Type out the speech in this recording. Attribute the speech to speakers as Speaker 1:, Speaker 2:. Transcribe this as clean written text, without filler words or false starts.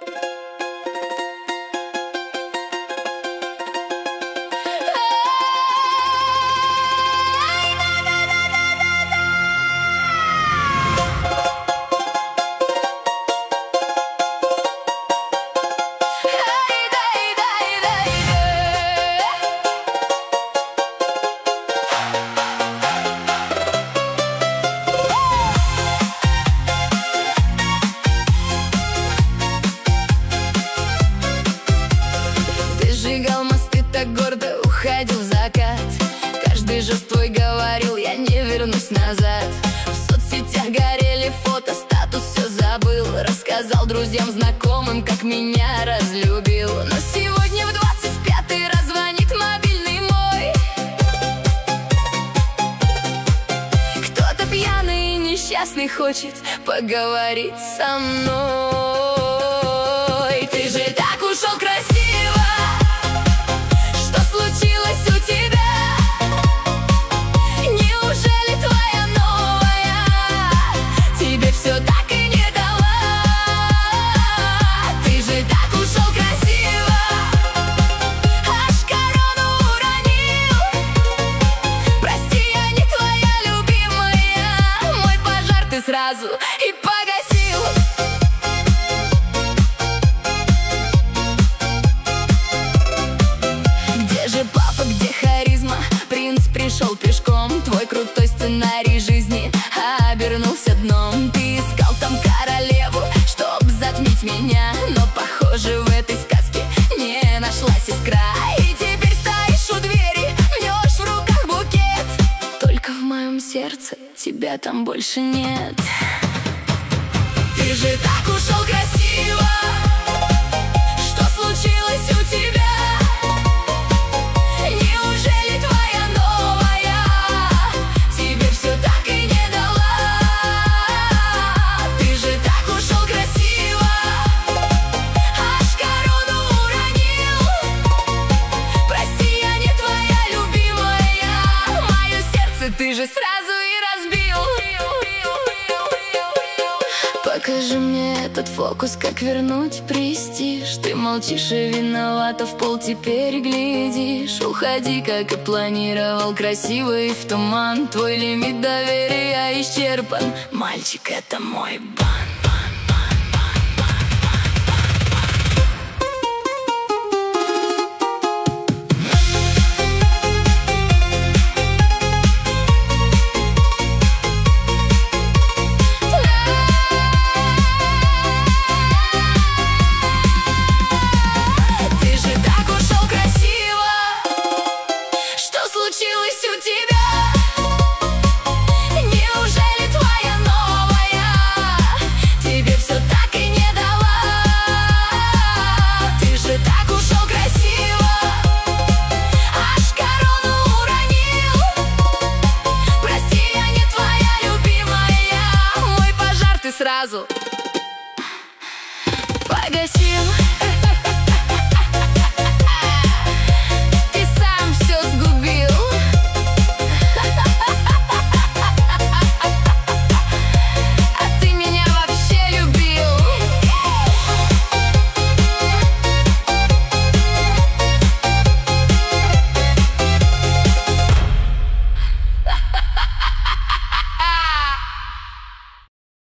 Speaker 1: Сжигал мосты, так гордо уходил в закат. Каждый жест твой говорил: я не вернусь назад. В соцсетях горели фото, статус все забыл. Рассказал друзьям, знакомым, как меня разлюбил. Но сегодня в 25-й раз звонит мобильный мой. Кто-то пьяный и несчастный хочет поговорить со мной. Ты же так ушел красиво. Что случилось у тебя? Неужели твоя новая тебе все так и не дала? Ты же так ушел красиво, аж корону уронил. Прости, я не твоя любимая. Мой пожар ты сразу и погасил. Где харизма? Принц пришел пешком. Твой крутой сценарий жизни обернулся дном. Ты искал там королеву, чтоб затмить меня, но, похоже, в этой сказке не нашлась искра. И теперь стоишь у двери, мнешь в руках букет. Только в моем сердце тебя там больше нет. Ты же так ушел красиво. Что случилось у тебя? Неужели твоя новая тебе все так и не дала? Ты же так ушел красиво, аж корону уронил. Прости, я не твоя любимая. Мое сердце ты же сразу и разбил. Покажи мне этот фокус, как вернуть престиж. Ты молчишь и виновата, в пол теперь глядишь. Уходи, как и планировал, красивый в туман. Твой лимит доверия исчерпан. Мальчик, это мой бан. Случилось у тебя? Неужели твоя новая тебе все так и не дала? Ты же так ушел красиво, аж корону уронил. Прости, я не твоя любимая. Мой пожар ты сразу погасил.